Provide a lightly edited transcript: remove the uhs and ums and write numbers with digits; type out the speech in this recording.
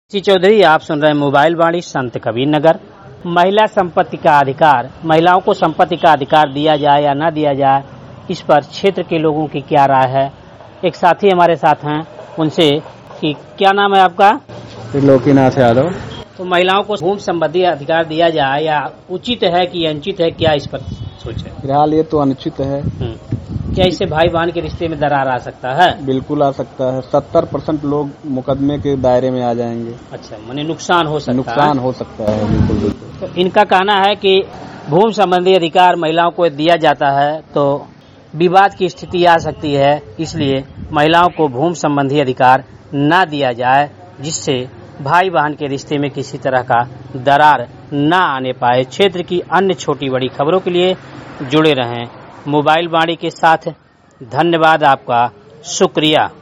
जी चौधरी, आप सुन रहे हैं मोबाइल वाणी संत कबीर नगर। महिला संपत्ति का अधिकार, महिलाओं को संपत्ति का अधिकार दिया जाए या ना दिया जाए, इस पर क्षेत्र के लोगों की क्या राय है। एक साथी हमारे साथ हैं, उनसे कि क्या नाम है आपका? त्रिलोकीनाथ यादव। तो महिलाओं को भूमि संबंधी अधिकार दिया जाए या उचित है कि अनुचित है, क्या इस पर सोचे? फिलहाल ये तो अनुचित है। क्या इससे भाई बहन के रिश्ते में दरार आ सकता है? बिल्कुल आ सकता है। 70% लोग मुकदमे के दायरे में आ जाएंगे। अच्छा, माने नुकसान हो सकता है। नुकसान हो सकता है, बिल्कुल बिल्कुल। तो इनका कहना है कि भूमि संबंधी अधिकार महिलाओं को दिया जाता है तो विवाद की स्थिति आ सकती है, इसलिए महिलाओं को भूमि संबंधी अधिकार न दिया जाए, जिससे भाई बहन के रिश्ते में किसी तरह का दरार न आने पाए। क्षेत्र की अन्य छोटी बड़ी खबरों के लिए जुड़े रहें मोबाइल वाणी के साथ। धन्यवाद, आपका शुक्रिया।